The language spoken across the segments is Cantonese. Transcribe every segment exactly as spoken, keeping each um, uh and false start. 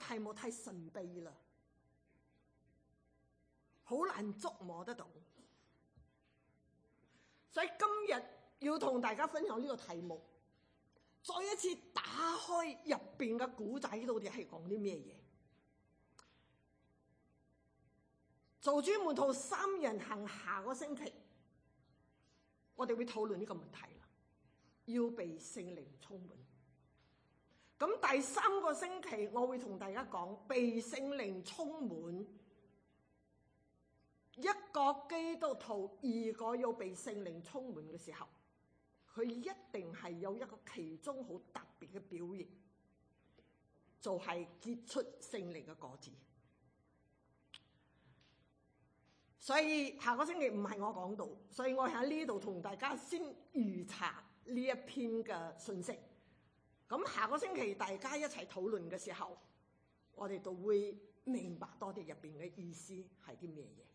題目太神秘啦，好難捉摸得到。所以今日要同大家分享呢個題目，再一次打開入邊嘅古仔，到底係講啲咩嘢？做主門徒三人行，下個星期我哋會討論呢個問題啦，要被聖靈充滿。咁第三個星期我會同大家講被聖靈充滿，一個基督徒如果要被聖靈充滿嘅時候，佢一定係有一個其中好特別嘅表現，就係結出聖靈嘅果子。所以下個星期唔係我講到，所以我喺呢度同大家先預查呢一篇嘅信息。咁下個星期大家一齊討論嘅時候，我哋就會明白多啲入邊嘅意思係啲咩嘢。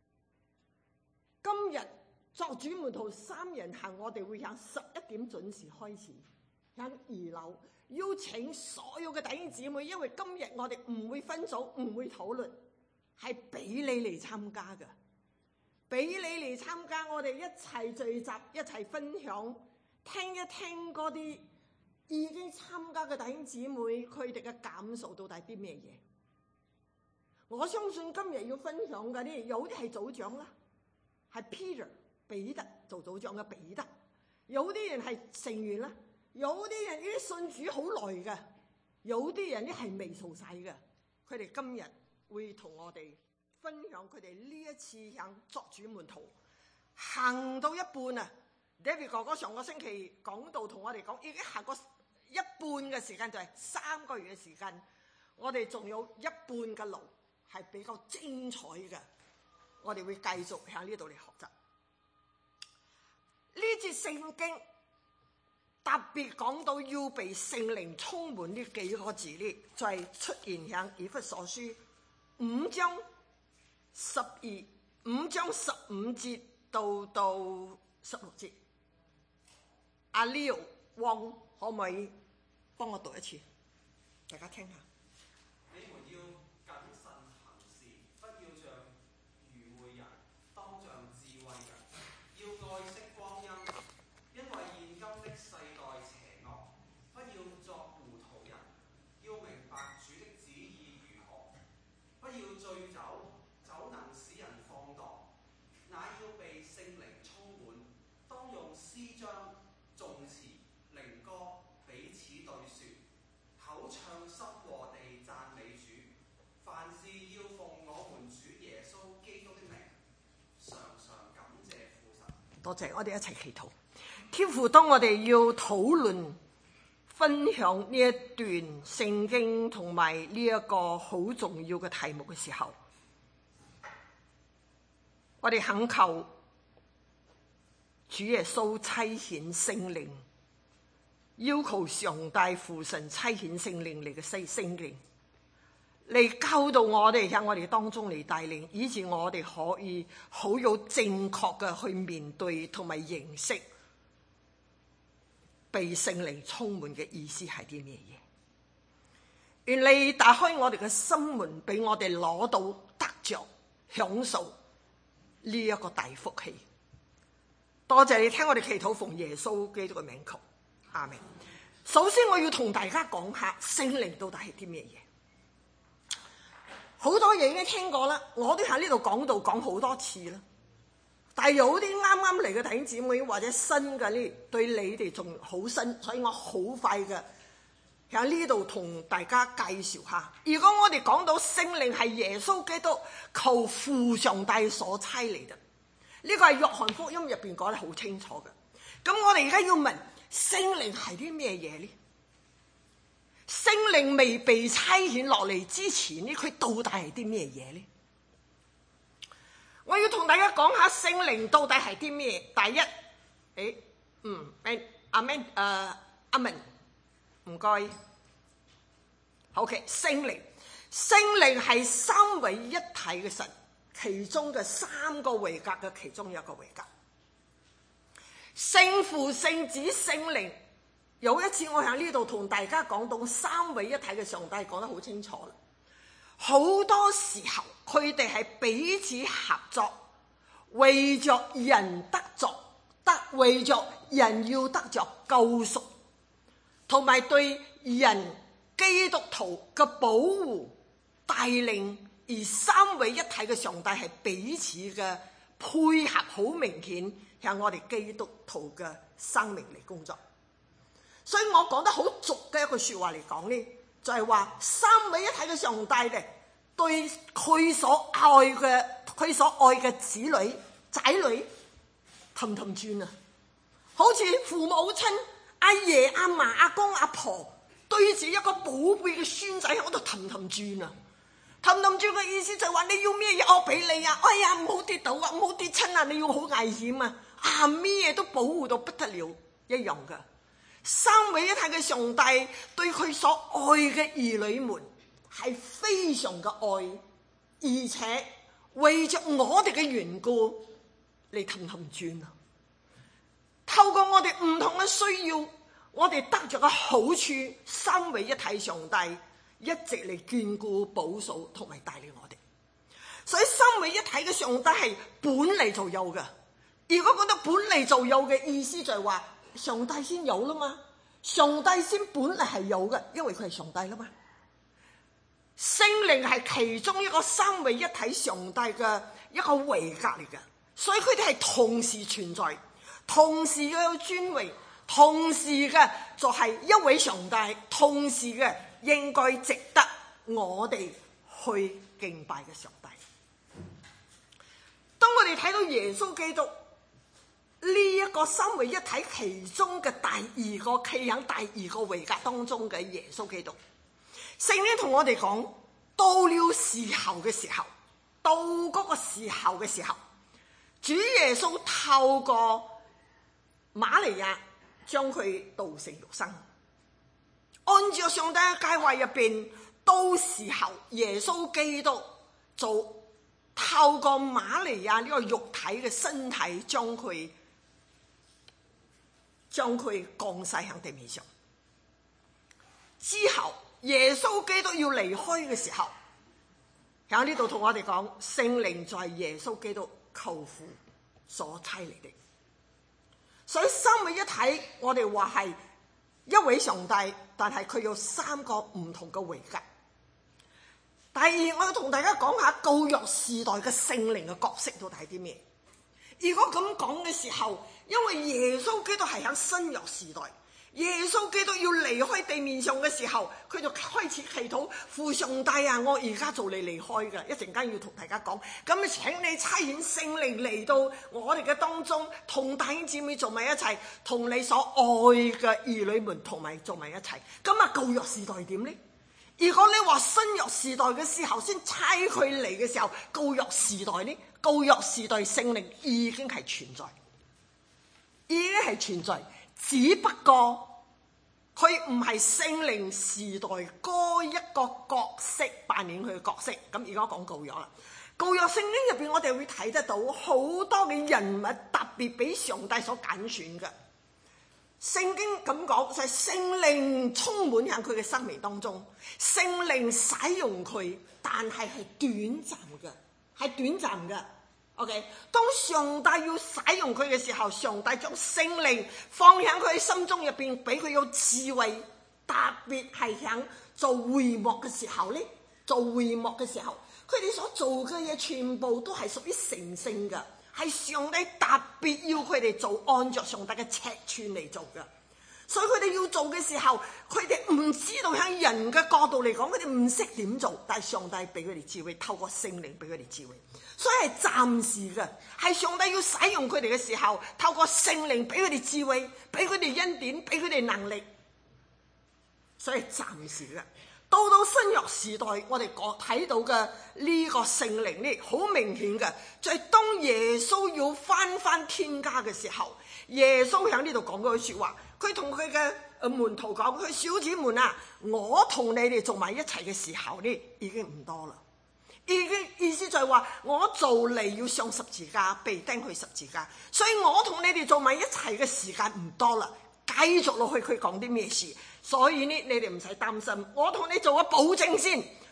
今日作主門徒三人行，我哋會喺十一點準時開始，喺二樓邀請所有嘅弟兄姊妹，因為今日我哋唔會分組，唔會討論，係俾你嚟參加嘅。俾你嚟參加，我哋一齊聚集，一齊分享，聽一聽嗰啲已經參加嘅弟兄姊妹佢哋嘅感受到底啲咩嘢。我相信今日要分享嘅啲，有啲係組長啦，係 Peter 彼得做組長嘅彼得，有啲人係成員啦，有啲人呢啲信主好耐嘅，有啲人呢係未受洗嘅，佢哋今日會同我哋分享佢哋呢一次響作主門徒行到一半啊。 David 哥哥上個星期講道同我哋講，已經行過一半嘅時間，就係三個月嘅時間，我哋仲有一半嘅路係比較精彩嘅，我哋會繼續喺呢度嚟學習。呢節聖經特別講到要被聖靈充滿呢幾個字呢，就係出現喺以弗所書五章十二五章十五節到到十六節。阿 Leo 汪可唔可以幫我讀一次，大家聽下。 你們要謹慎行事，不要像愚昧人，當像智慧人，要愛惜光陰，因為現今的世代邪惡。不要作糊塗人，要明白主的旨意如何。不要醉酒，酒能使人放蕩，乃要被聖靈充滿，當用詩章、頌詞、靈歌彼此對説，口唱心和地讚美主。凡事要奉我們主耶穌基督的名，常常感謝父神。 多謝，我哋一齊祈禱。天父，當我哋要討論分享呢一段聖經同埋呢一個好重要嘅題目嘅時候，我哋懇求主耶穌差遣聖靈，要求上帝父神差遣聖靈嚟嘅聖聖靈嚟教導我哋，喺我哋當中嚟帶領，以致我哋可以好有正確嘅去面對同埋認識被聖靈充滿嘅意思係啲咩嘢。願你打開我哋嘅心門，俾我哋攞到得着享受呢一個大福氣。多謝你聽我哋祈禱，奉耶穌基督嘅名求，阿們。首先我要同大家講下聖靈到底係啲咩嘢。好多嘢已經聽過啦，我都喺呢度講到講好多次啦。但係有啲啱啱嚟嘅弟兄姊妹或者新嘅呢，對你哋仲好新，所以我好快嘅喺呢度同大家介紹下。如果我哋講到聖靈係耶穌基督求父上帝所差嚟嘅，呢個係約翰福音入邊講得好清楚嘅。咁我哋而家要問聖靈係啲咩嘢呢？聖靈未被差遣落嚟之前呢，佢到底係啲咩嘢呢？我要同大家講下聖靈到底係啲咩。第一，誒，嗯，阿們，誒，阿們，唔該。OK，聖靈，聖靈係三位一體嘅神，其中嘅三個位格嘅其中一個位格。聖父、聖子、聖靈。有一次我喺呢度同大家講到三位一體嘅上帝，講得好清楚啦。 好多時候佢哋係彼此合作，為着人得着得，為着人要得着救贖，同埋對人基督徒嘅保護帶領，而三位一體嘅上帝係彼此嘅配合，好明顯向我哋基督徒嘅生命嚟工作。所以我講得好俗嘅一句說話嚟講呢，就係話三位一體嘅上帝咧，對佢所愛嘅佢所愛嘅子女仔女氹氹轉啊，好似父母親阿爺阿嫲阿公阿婆對住一個寶貝嘅孫仔喺度氹氹轉啊。氹氹轉嘅意思就係話你要咩嘢我俾你啊，哎呀唔好跌倒啊，唔好跌親啊，你要好危險啊，啊咩嘢都保護到不得了一樣噶。三位一體嘅上帝對佢所愛嘅兒女們係非常嘅愛，而且為着我哋嘅緣故嚟氹氹轉啊！透過我哋唔同嘅需要，我哋得着嘅好處，三位一體上帝一直嚟眷顧、保守同埋帶領我哋。所以三位一體嘅上帝係本嚟就有嘅。如果覺得本嚟就有嘅意思就係話，上帝先有啦嘛，上帝先本嚟係有嘅，因為佢係上帝啦嘛。聖靈係其中一個三位一體上帝嘅一個位格嚟嘅，所以佢哋係同時存在，同時嘅有尊榮，同時嘅就係一位上帝，同時嘅應該值得我哋去敬拜嘅上帝。當我哋睇到耶穌基督呢一個三位一體其中嘅第二個企喺第二個位格當中嘅耶穌基督，聖經同我哋講，到了時候嘅時候，到嗰個時候嘅時候，主耶穌透過瑪利亞將佢道成肉身，按照上帝嘅計劃入邊，到時候耶穌基督就透過瑪利亞呢個肉體嘅身體，將佢將佢降世喺地面上。之後耶穌基督要離開嘅時候，喺呢度同我哋講，聖靈就係耶穌基督求父所差嚟的。所以三位一體，我哋話係一位上帝，但係佢有三個唔同嘅位格。第二，我要同大家講下舊約時代嘅聖靈嘅角色到底係啲咩？如果咁講嘅時候，因為耶穌基督係喺新約時代，耶穌基督要離開地面上嘅時候，佢就開始祈禱，父上帝啊，我而家做你離開㗎，一陣間要同大家講，咁請你差遣聖靈嚟到我哋嘅當中，同弟兄姊妹做埋一齊，同你所愛嘅兒女們同埋做埋一齊。咁啊，舊約時代點呢？如果你話新約時代嘅時候先差佢嚟嘅時候，舊約時代呢？舊約時代聖靈已經係存在，已經係存在，只不過佢唔係聖靈時代嗰一個角色扮演佢嘅角色。咁而家講舊約啦，舊約聖經入邊我哋會睇得到好多嘅人物特別俾上帝所揀選嘅。聖經咁講就係聖靈充滿喺佢嘅生命當中，聖靈使用佢，但係係短暫嘅，係短暫嘅。OK， 當上帝要使用佢嘅時候，上帝將聖靈放喺佢心中入邊，俾佢有智慧，特別係喺做會幕嘅時候呢，做會幕嘅時候，佢哋所做嘅嘢全部都係屬於神聖嘅。係上帝特別要佢哋做，按照上帝嘅尺寸嚟做嘅。所以佢哋要做嘅時候，佢哋唔知道喺人嘅角度嚟講，佢哋唔識點做，但係上帝俾佢哋智慧，透過聖靈俾佢哋智慧。所以係暫時嘅，係上帝要使用佢哋嘅時候，透過聖靈俾佢哋智慧，俾佢哋恩典，俾佢哋能力。所以係暫時嘅。到到新約時代，我哋睇到嘅呢個聖靈呢，好明顯嘅，就係當耶穌要翻翻天家嘅時候，耶穌喺呢度講嗰句說話，佢同佢嘅門徒講：佢小子們啊，我同你哋做埋一齊嘅時候呢，已經唔多啦。已經意思就係話，我做嚟要上十字架，被釘去十字架，所以我同你哋做埋一齊嘅時間唔多啦。繼續落去，佢講啲咩事？所以呢，你哋唔使擔心，我同你做個保證先，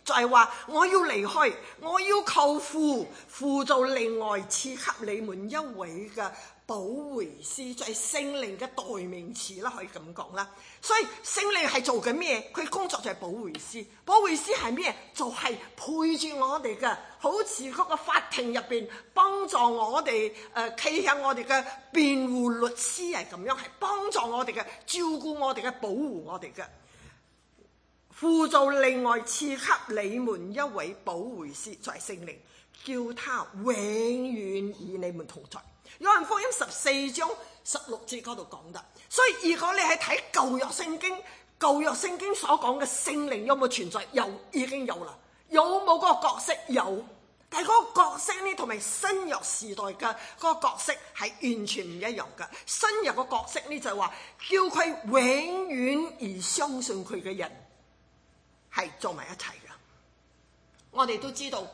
就係話我要離開，我要求父，父就另外賜給你們一位嘅保惠師，就係聖靈嘅代名詞啦，可以咁講啦。所以聖靈係做緊咩？佢工作就係保惠師。保惠師係咩？就係、是、陪住我哋嘅，好似嗰個法庭入邊幫助我哋誒，企喺我哋嘅辯護律師係咁樣，係幫助我哋嘅，照顧我哋嘅，保護我哋嘅。父就另外賜給你們一位保惠師，就係聖靈，叫他永遠與你們同在。約翰福音十四章十六節嗰度講得。所以如果你係睇舊約聖經，舊約聖經所講嘅聖靈有冇存在？有，已經有啦。有冇嗰個角色？有。但係嗰個角色呢，同埋新約時代嘅嗰個角色係完全唔一樣嘅。新約嘅角色呢，就係話叫佢永遠而相信佢嘅人係做埋一齊嘅。我哋都知道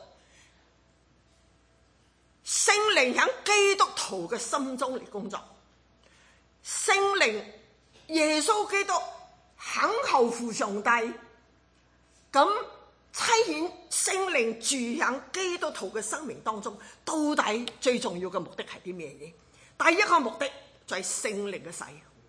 聖靈喺基督徒嘅心中嚟工作，聖靈耶穌基督肯求父上帝，咁差遣聖靈住喺基督徒嘅生命當中，到底最重要嘅目的係啲咩嘢？第一個目的就係聖靈嘅洗。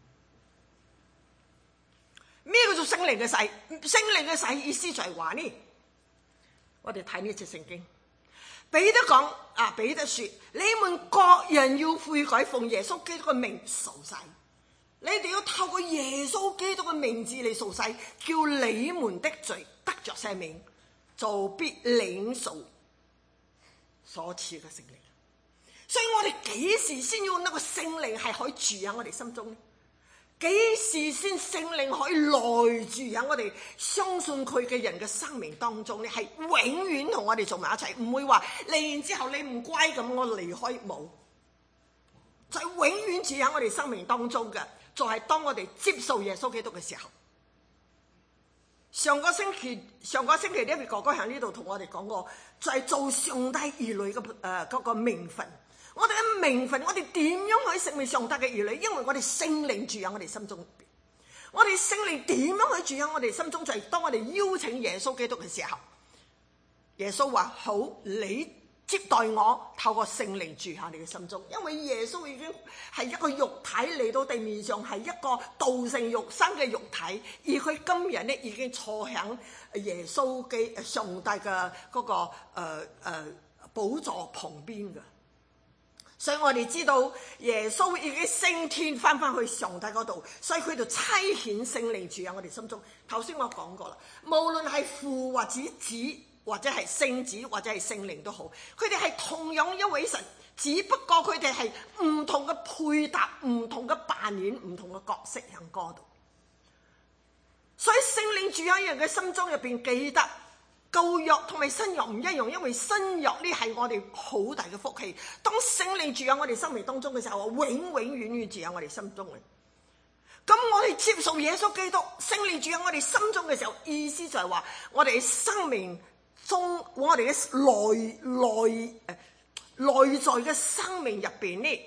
咩叫做聖靈嘅洗？聖靈嘅洗意思就係話呢，我哋睇呢節聖經，彼得講啊，彼得說：你們各人要悔改，奉耶穌基督嘅名受洗。你哋要透過耶穌基督嘅名字嚟受洗，叫你們的罪得着赦免，就必領受所賜嘅聖靈。所以我哋幾時先要那個聖靈係可以住喺我哋心中呢？幾時先聖靈可以內住喺我哋相信佢嘅人嘅生命當中呢？係永遠同我哋做埋一齊，唔會話嚟完之後你唔乖咁我離開，冇，就係永遠住喺我哋生命當中嘅。就係當我哋接受耶穌基督嘅時候。上個星期上個星期呢位哥哥喺呢度同我哋講過，就係、是、做上帝兒女嘅誒嗰個名分。我哋嘅名分，我哋點樣可以成為上帝嘅兒女？因為我哋聖靈住喺我哋心中。我哋聖靈點樣去住喺我哋心中？就係、是、當我哋邀請耶穌基督嘅時候，耶穌話：好，你接待我，透過聖靈住喺你嘅心中。因為耶穌已經係一個肉體嚟到地面上，係一個道成肉身嘅肉體，而佢今日咧已經坐喺耶穌嘅上帝嘅嗰、那個誒誒、呃呃、寶座旁邊嘅。所以我哋知道耶穌已經升天翻翻去上帝嗰度，所以佢就差遣聖靈住喺我哋心中。頭先我講過啦，無論係父或者子，或者係聖子或者係聖靈都好，佢哋係同樣一位神，只不過佢哋係唔同嘅配搭、唔同嘅扮演、唔同嘅角色喺嗰度。所以聖靈住喺人嘅心中入邊，記得舊約同埋新約唔一樣，因為新約呢係我哋好大嘅福氣。當聖靈住喺我哋生命當中嘅時候，永永遠遠住喺我哋心中嘅。咁我哋接受耶穌基督，聖靈住喺我哋心中嘅時候，意思就係話我哋生命中，我哋嘅內內誒內在嘅生命入邊呢，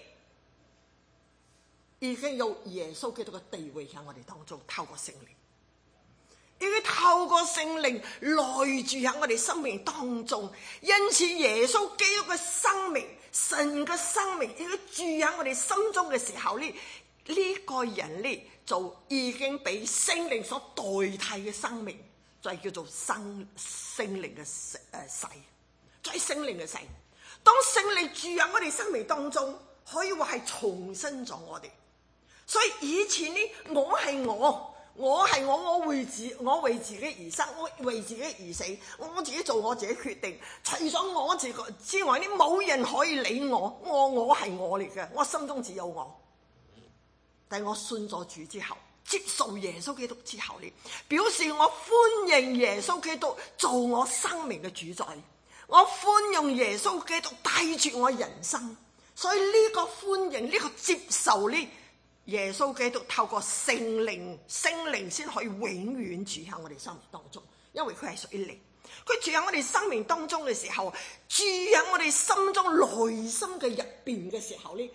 已經有耶穌基督嘅地位喺我哋當中，透過聖靈。已經透過聖靈內住喺我哋生命當中，因此耶穌基督嘅生命、神嘅生命已經住喺我哋心中嘅時候呢，呢、這個人呢就已經被聖靈所代替嘅生命，就係叫做生聖靈嘅誒洗，就係聖靈嘅洗。當聖靈住喺我哋生命當中，可以話係重生咗我哋。所以以前呢，我係我。我係我，我為自我為自己而生，我為自己而死，我自己做我自己決定。除咗我自己之外，呢冇人可以理我。我我係我嚟嘅，我心中只有我。但係我信咗主之後，接受耶穌基督之後，呢表示我歡迎耶穌基督做我生命嘅主宰，我歡迎耶穌基督帶住我人生。所以呢個歡迎，呢個接受呢。耶穌基督透過聖靈，聖靈先可以永遠住喺我哋生命當中，因為佢係屬於靈。佢住喺我哋生命當中嘅時候，住喺我哋心中內心嘅入邊嘅時候呢，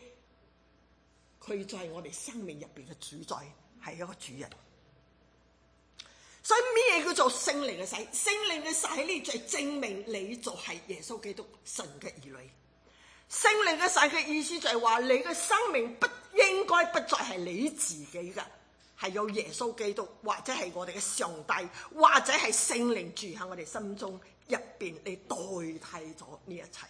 佢就係我哋生命入邊嘅主宰，係一個主人。 所以咩叫做聖靈嘅洗？聖靈嘅洗呢，就係證明你就係耶穌基督神嘅兒女。聖靈嘅洗嘅意思就係話，你嘅生命不應該不再係你自己嘅，係有耶穌基督，或者係我哋嘅上帝，或者係聖靈住喺我哋心中入邊，你代替咗呢一切。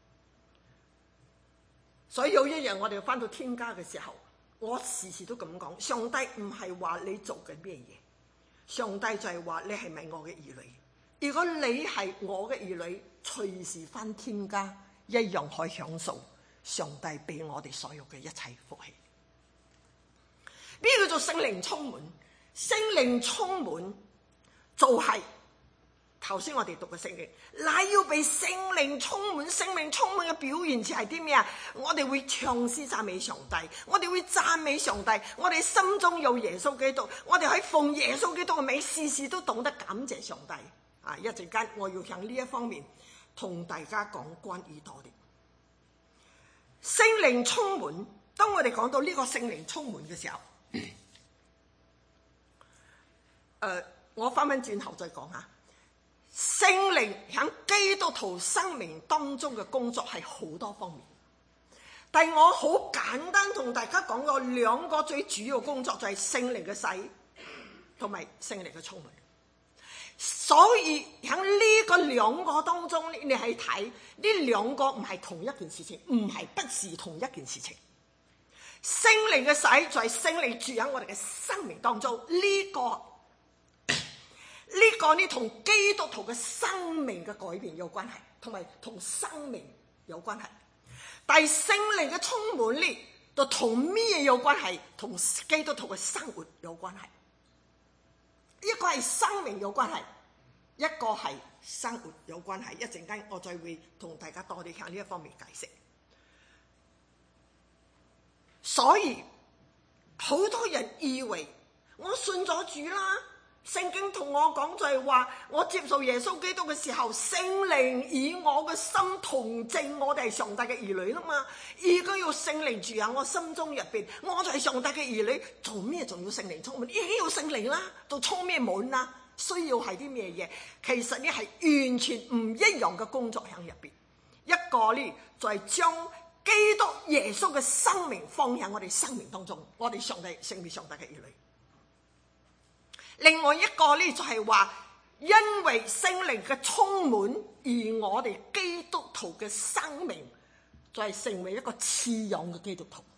所以有一日我哋翻到天家嘅時候，我時時都咁講，上帝唔係話你做緊咩嘢，上帝就係話你係咪我嘅兒女？如果你係我嘅兒女，隨時翻天家一樣可以享受上帝俾我哋所有嘅一切福氣。咩叫做聖靈充滿？聖靈充滿就係頭先我哋讀嘅聖經，乃要被聖靈充滿。聖靈充滿嘅表現似係啲咩啊？我哋會唱詩讚美上帝，我哋會讚美上帝，我哋心中有耶穌基督，我哋可以奉耶穌基督嘅名，事事都懂得感謝上帝。啊！一陣間我要向呢一方面同大家講關於多啲聖靈充滿。當我哋講到呢個聖靈充滿嘅時候，誒、呃，我翻返轉頭再講下聖靈喺基督徒生命當中嘅工作係好多方面，但係我好簡單同大家講個兩個最主要工作，就係聖靈嘅洗同埋聖靈嘅充滿。所以喺呢個兩個當中，你係睇呢兩個唔係同一件事情，唔係不是同一件事情。聖靈嘅洗就係聖靈住喺我哋嘅生命當中，呢個呢個呢同基督徒嘅生命嘅改變有關係，同埋同生命有關係。但係聖靈嘅充滿呢，就同咩有關係？同基督徒嘅生活有關係。一個係生命有關係，一個係生活有關係。一陣間我再會同大家多啲向呢一方面解釋。所以好多人以為我信咗主啦，聖經同我講就係話，我接受耶穌基督嘅時候，聖靈以我嘅心同證我哋係上帝嘅兒女啦嘛。而家要聖靈住喺我心中入邊，我就係上帝嘅兒女，做咩仲要聖靈充滿？已經要聖靈啦，做充咩滿啦？需要係啲咩嘢？其實呢係完全唔一樣嘅工作喺入邊。一個呢就係將基督耶穌嘅生命放喺我哋生命當中，我哋上帝聖別上帝嘅兒女。另外一個呢就係話，因為聖靈嘅充滿，而我哋基督徒嘅生命就係成為一個似樣嘅基督徒。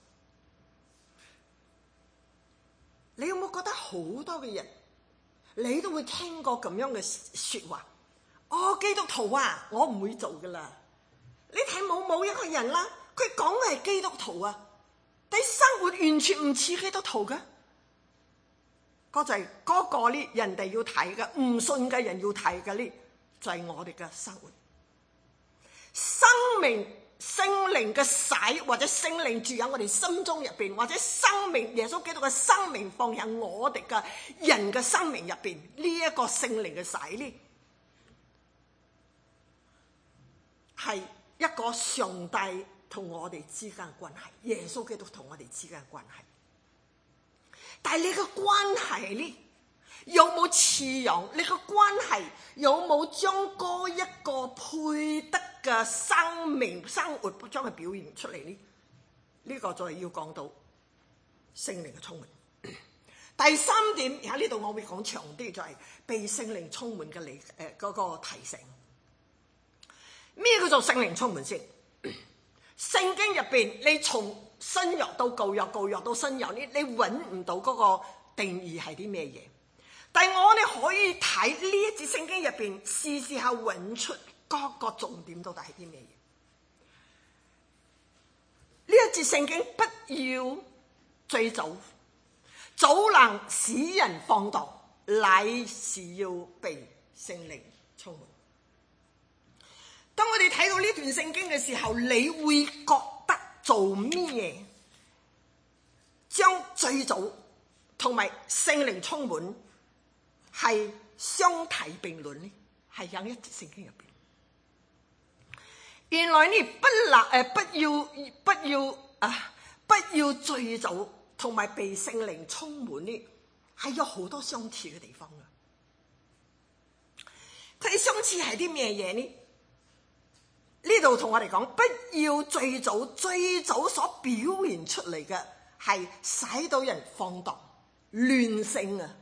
你有冇覺得好多嘅人，你都會聽過咁樣嘅說話？哦，基督徒啊，我唔會做噶啦。你睇冇冇一個人啦，佢講係基督徒啊，但生活完全唔似基督徒嘅。嗰就係嗰個呢，人哋要睇嘅，唔信嘅人要睇嘅呢，就係我哋嘅生活。生命聖靈嘅洗，或者聖靈住喺我哋心中入邊，或者生命耶穌基督嘅生命放喺我哋嘅人嘅生命入邊，呢一個聖靈嘅洗呢，係一個上帝同我哋之間嘅關係，耶穌基督同我哋之間嘅關係。但係你嘅關係呢，有冇似樣？你嘅關係有冇將嗰一個配得嘅生命生活將佢表現出嚟呢？呢、這個就係要講到聖靈嘅充滿。第三點喺呢度我會講長啲，就係被聖靈充滿嘅理誒嗰個提醒。咩叫做聖靈充滿先？聖經入邊，你從新約到舊約，舊約到新約，你你揾唔到嗰個定義係啲咩嘢？但係我哋可以睇呢一節聖經入邊，試試下揾出各個重點到底係啲咩嘢？呢一節聖經不要醉酒，酒能使人放蕩，乃是要被聖靈充滿。當我哋睇到呢段聖經嘅時候，你會覺得做咩將醉酒同埋聖靈充滿係相提並論呢？係喺一節聖經入邊。原來呢，不能誒，不要不要啊，不要醉酒同埋被聖靈充滿呢，係有好多相似嘅地方噶。 佢相似係啲咩嘢呢？呢度同我哋講，不要最早最早所表現出嚟嘅係使到人放蕩亂性啊！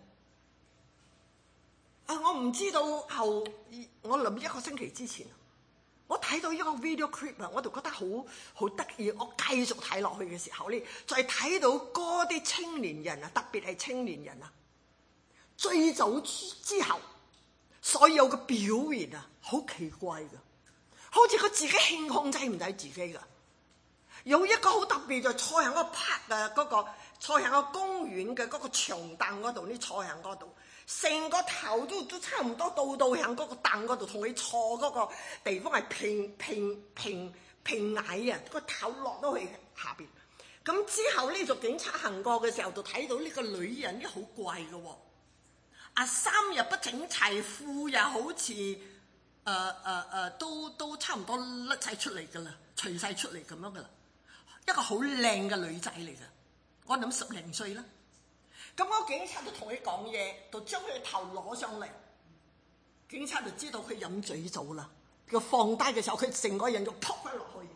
啊，我唔知道後，我諗一個星期之前，我睇到一個 video clip 啊，我就覺得好好得意。我繼續睇落去嘅時候咧，再睇到嗰啲青年人啊，特別係青年人啊，最早之後所有嘅表現啊，好奇怪㗎。好似佢自己輕控制唔到自己噶，有一個好特別就坐喺個 park 嘅嗰個，坐喺個公園嘅嗰個長凳嗰度，呢坐喺嗰度，成個頭都都差唔多到到喺嗰個凳嗰度，同佢坐嗰個地方係平平平平矮啊，個頭落到去下邊。咁之後呢，就警察行過嘅時候就睇到呢個女人，呢好怪嘅喎，啊衫又不整齊，褲又好似〜誒誒誒，都都差唔多甩晒出嚟噶啦，除晒出嚟咁樣噶啦，一個好靚嘅女仔嚟嘅，我諗十零歲啦。咁我警察都同佢講嘢，就將佢頭攞上嚟，警察就知道佢飲醉酒啦。佢放低嘅時候，佢成個人就撲翻落去，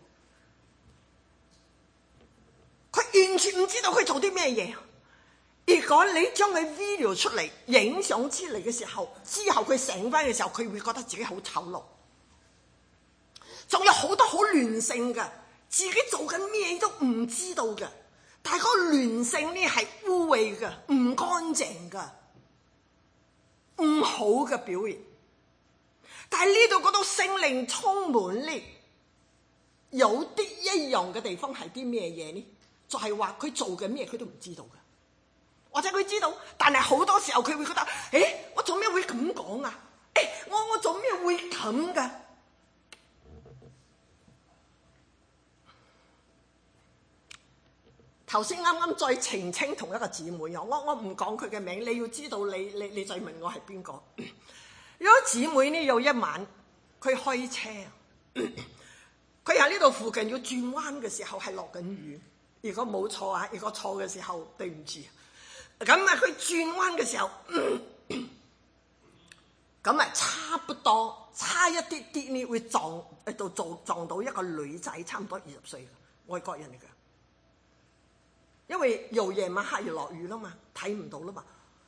佢完全唔知道佢做啲咩嘢。如果你將佢 video 出嚟，影相出嚟嘅時候，之後佢醒翻嘅時候，佢會覺得自己好醜陋，仲有好多好亂性嘅，自己做緊咩都唔知道嘅，但係嗰個亂性呢係污穢嘅，唔乾淨嘅，唔好嘅表現。但係呢度嗰度聖靈充滿呢，有啲一樣嘅地方係啲咩嘢呢？就係話佢做緊咩佢都唔知道嘅。或者佢知道，但係好多時候佢會覺得，誒，我做咩會咁講啊？誒，我我做咩會咁噶？頭先啱啱再澄清同一個姊妹啊，我我唔講佢嘅名，你要知道你你你再問我係邊個？有個姊妹呢，有一晚佢開車，佢喺呢度附近要轉彎嘅時候係落緊雨，如果冇錯啊，如果錯嘅時候對唔住。咁啊，佢轉彎嘅時候，咁啊差不多差一啲啲呢，會撞喺度撞撞到一個女仔，差唔多二十歲嘅外國人嚟嘅。因為由夜晚黑要落雨啦嘛，睇唔到啦嘛。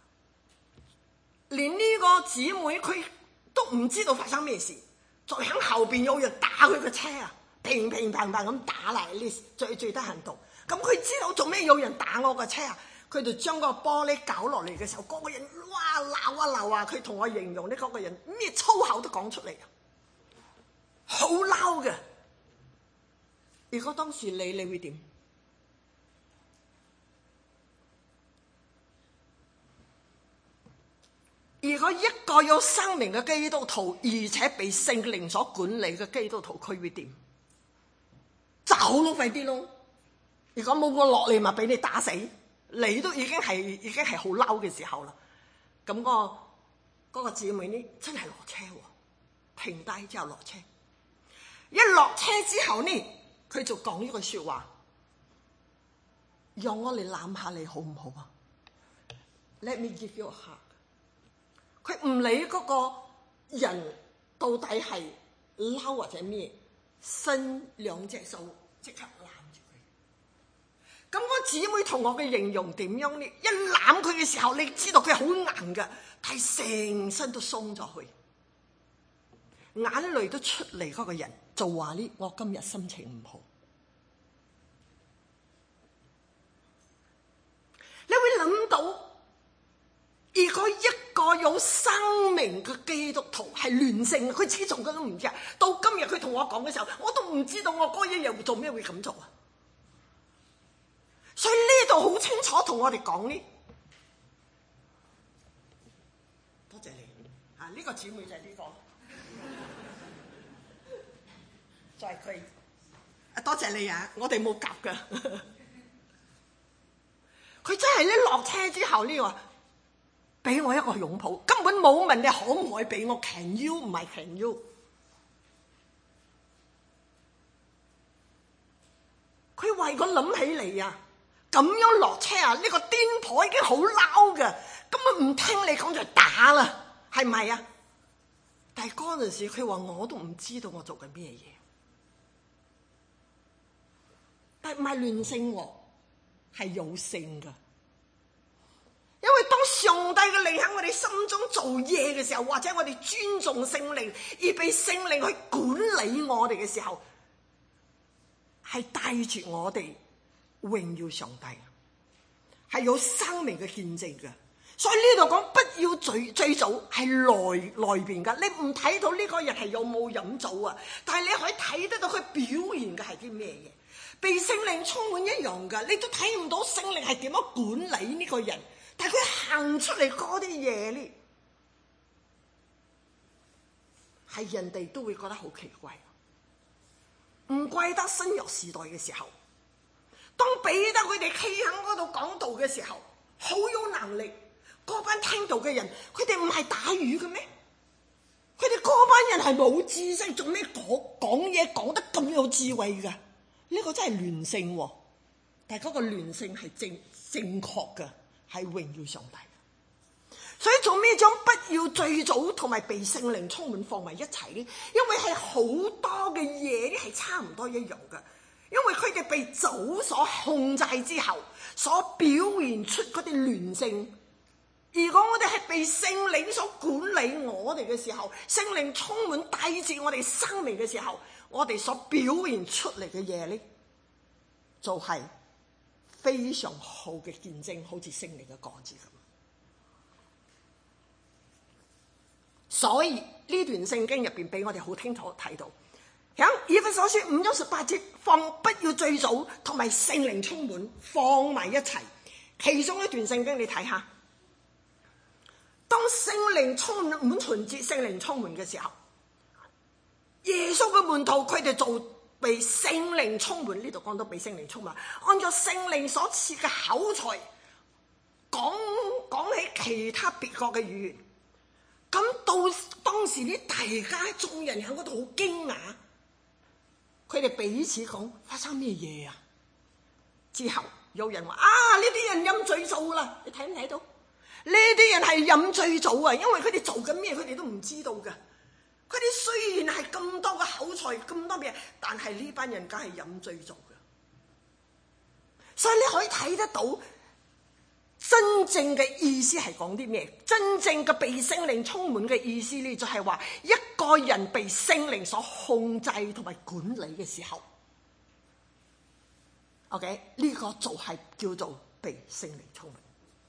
連呢個姊妹佢都唔知道發生咩事，再喺後邊有人打佢個車啊，平平平平咁打嚟，呢最最得閒度。咁佢知道做咩有人打我個車啊？佢就將個玻璃搞落嚟嘅時候，嗰個人哇鬧啊鬧啊！佢同我形容呢，嗰個人咩粗口都講出嚟，好嬲嘅。如果當時你，你會點？如果一個有生命嘅基督徒，而且被聖靈所管理嘅基督徒，佢會點？走咯，快啲咯！如果冇我落嚟，咪俾你打死。你都已經係已經係好嬲嘅時候啦，咁、嗰個嗰、嗰個姊妹呢真係落車喎，停低之後落車，一落車之後呢，佢就講呢句説話，讓我嚟攬下你好唔好啊 ？Let me give you a hug。佢唔理嗰個人到底係嬲或者咩，伸兩隻手即刻攬住佢。咁個姊妹同我嘅形容點樣呢？一攬佢嘅時候，你知道佢好硬嘅，但係成身都鬆咗去，眼淚都出嚟。嗰個人就話呢：我今日心情唔好。你會諗到，如果一個有生命嘅基督徒係亂性，佢自己做嘅都唔知，到今日佢同我講嘅時候，我都唔知道我嗰一日做咩會咁做啊！所以呢度好清楚同我哋講呢，多謝你啊！呢、這個姊妹就係呢、這個，就係佢啊！多謝你啊！我哋冇夾噶，佢真係呢落車之後呢話俾我一個擁抱，根本冇問你可唔可以俾我 ，can you 唔係 can you。佢為我諗起嚟啊！咁樣落車啊！呢、這個癲婆已經好嬲嘅，根本唔聽你講就打啦，係咪啊？ 但係嗰陣時佢話我都唔知道我做緊咩嘢，但係唔係亂性喎，係有性噶。因為當上帝嘅靈喺我哋心中做嘢嘅時候，或者我哋尊重聖靈而被聖靈去管理我哋嘅時候，係帶住我哋榮耀上帝，係有生命嘅見證嘅。所以呢度講不要醉醉酒係內內邊噶，你唔睇到呢個人係有冇飲酒啊，但係你可以睇得到佢表現嘅係啲咩嘢，被聖靈充滿一樣噶，你都睇唔到聖靈係點樣管理呢個人。但係佢行出嚟嗰啲嘢呢，係人哋都會覺得好奇怪。唔怪得新約時代嘅時候，當彼得佢哋企喺嗰度講道嘅時候，好有能力。嗰班聽道嘅人，佢哋唔係打魚嘅咩？佢哋嗰班人係冇知識，做咩講講嘢講得咁有智慧㗎？呢個真係亂性喎！但係嗰個亂性係正正確嘅。係榮耀上帝，所以做咩將不要醉酒同埋被聖靈充滿放埋一齊呢？因為係好多嘅嘢係差唔多一樣嘅，因為佢哋被酒所控制之後，所表現出嗰啲亂性。如果我哋係被聖靈所管理我哋嘅時候，聖靈充滿帶住我哋生命嘅時候，我哋所表現出嚟嘅嘢呢，就係、是。非常好嘅見證，好似聖靈嘅果子咁。所以呢段聖經入邊俾我哋好清楚睇到，響以弗所書五章十八節，放不要醉酒同埋聖靈充滿放埋一齊。其中一段聖經你睇下，當聖靈充滿五旬節聖靈充滿嘅時候，耶穌嘅門徒佢哋做。被聖靈充滿，呢度講到被聖靈充滿，按照聖靈所賜嘅口才講講起其他別國嘅語言。咁到當時啲大家眾人喺嗰度好驚訝，佢哋彼此講發生咩嘢啊？之後有人話啊，呢啲人飲醉酒啦！你睇唔睇到？呢啲人係飲醉酒啊，因為佢哋做緊咩，佢哋都唔知道㗎。佢哋雖然係咁多嘅口才，咁多嘢，但係呢班人梗係飲醉咗嘅。所以你可以睇得到真正嘅意思係講啲咩？真正嘅被聖靈充滿嘅意思呢，就係話一個人被聖靈所控制同埋管理嘅時候 ，OK 呢個就係叫做被聖靈充滿。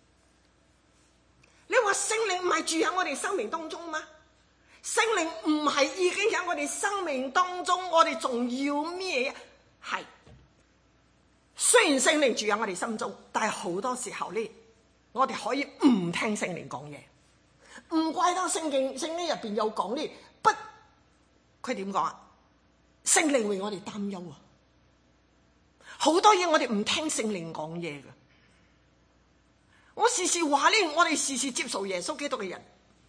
你話聖靈唔係住喺我哋生命當中嗎？聖靈唔係已經喺我哋生命當中，我哋仲要咩？係雖然聖靈住喺我哋心中，但係好多時候呢，我哋可以唔聽聖靈講嘢，唔怪得聖經聖經入邊有講呢，不，佢點講啊？聖靈為我哋擔憂啊！好多嘢我哋唔聽聖靈講嘢嘅。我時時話呢，我哋時時接受耶穌基督嘅人。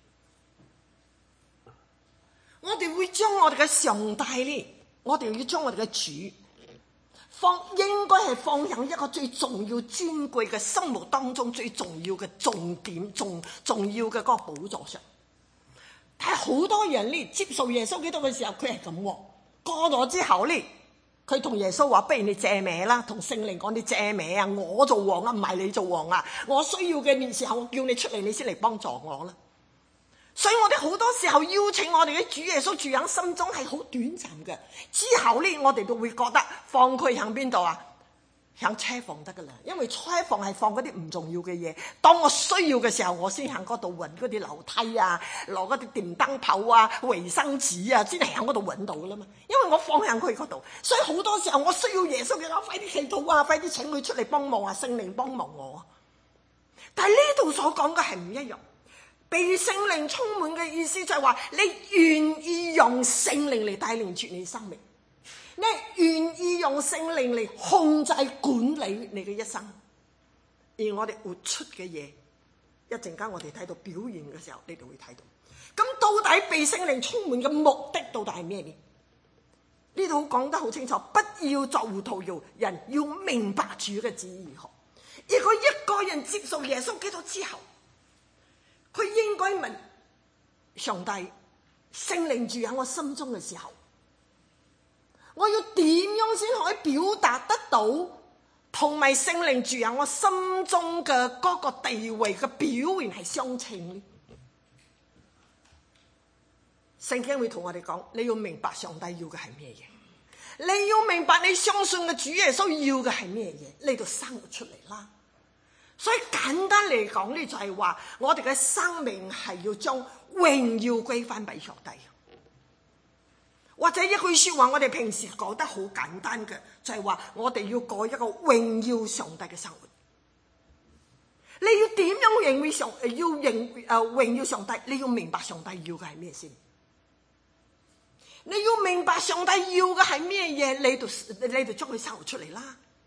我哋會將我哋嘅上帝呢，我哋要將我哋嘅主放，應該係放喺一個最重要尊貴嘅生活當中最重要嘅重點重重要嘅嗰個寶座上。但係好多人呢，接受耶穌基督嘅時候，佢係咁喎，過咗之後呢，佢同耶穌話：不如你借名啦，同聖靈講你借名啊，我做王啊，唔係你做王啊，我需要嘅時候我叫你出嚟，你先嚟幫助我啦。所以我哋好多時候邀請我哋嘅主耶穌住喺心中係好短暫嘅，之後呢，我哋都會覺得放佢喺邊度啊？喺車房得噶啦，因為車房係放嗰啲唔重要嘅嘢。當我需要嘅時候，我先喺嗰度揾嗰啲樓梯啊，攞嗰啲電燈泡啊、衛生紙啊，先係喺嗰度揾到噶啦嘛。因為我放喺佢嗰度，所以好多時候我需要耶穌嘅，我快啲祈禱啊，快啲請佢出嚟幫忙啊，聖靈幫忙我。但係呢度所講嘅係唔一樣。被聖靈充滿嘅意思就係話，你願意用聖靈嚟帶領住你生命，你願意用聖靈嚟控制管理你嘅一生，而我哋活出嘅嘢，一陣間我哋睇到表現嘅時候，你哋會睇到。咁到底被聖靈充滿嘅目的到底係咩呢？呢度講得好清楚，不要作糊塗人，人要明白主嘅旨意如何。如果一個人接受耶穌基督之後，佢應該問上帝， 聖靈住喺我心中嘅時候，我要點樣先可以表達得到同埋聖靈住喺我心中嘅嗰個地位嘅表現係相稱呢？聖經會同我哋講，你要明白上帝要嘅係咩嘢，你要明白你相信嘅主耶穌要嘅係咩嘢，你就生活出嚟啦。所以簡單嚟講呢，就係話我哋嘅生命係要將榮耀歸翻俾上帝。或者一句說話我哋平時講得好簡單嘅，就係話我哋要過一個榮耀上帝嘅生活。你要點樣榮耀上要榮誒榮耀上帝？你要明白上帝要嘅係咩先？你要明白上帝要嘅係咩嘢，你就你就將佢生活出嚟啦。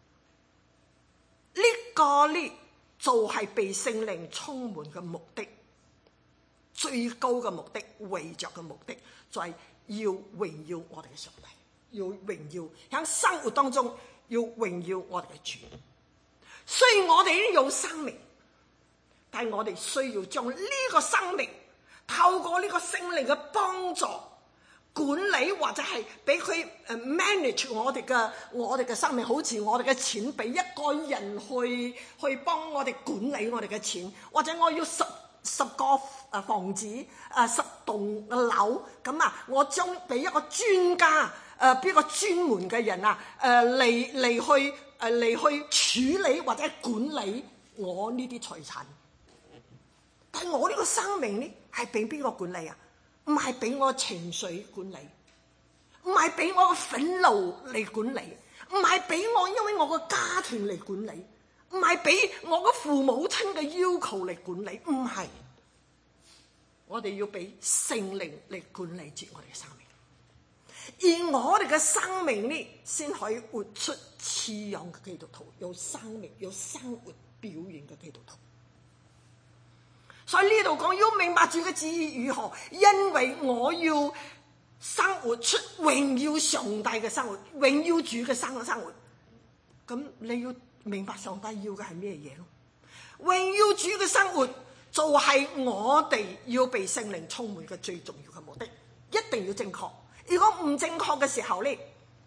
呢個呢就係被聖靈充滿嘅目的，最高嘅目的，為着嘅目的就係要榮耀我哋嘅上帝，要榮耀喺生活當中要榮耀我哋嘅主。雖然我哋已經有生命，但係我哋需要將呢個生命透過呢個聖靈嘅幫助管理，或者係俾佢誒 manage 我哋嘅我哋嘅生命，好似我哋嘅錢俾一個人去去幫我哋管理我哋嘅錢，或者我要十十個誒房子誒十棟樓咁啊，我將俾一個專家誒邊個專門嘅人啊誒嚟嚟去誒嚟去處理或者管理我呢啲財產。但係我呢個生命呢係俾邊個管理啊？唔係俾我情緒管理，唔係俾我嘅憤怒嚟管理，唔係俾我因為我個家庭嚟管理，唔係俾我嘅父母親嘅要求嚟管理，唔係。我哋要俾聖靈嚟管理住我哋嘅生命，而我哋嘅生命呢，先可以活出似樣嘅基督徒，有生命、有生活表現嘅基督徒。所以呢度講要明白主嘅旨意如何，因為我要生活出榮耀上帝嘅生活，榮耀主嘅生活生活。咁你要明白上帝要嘅係咩嘢咯？榮耀主嘅生活就係我哋要被聖靈充滿嘅最重要嘅目的，一定要正確。如果唔正確嘅時候呢，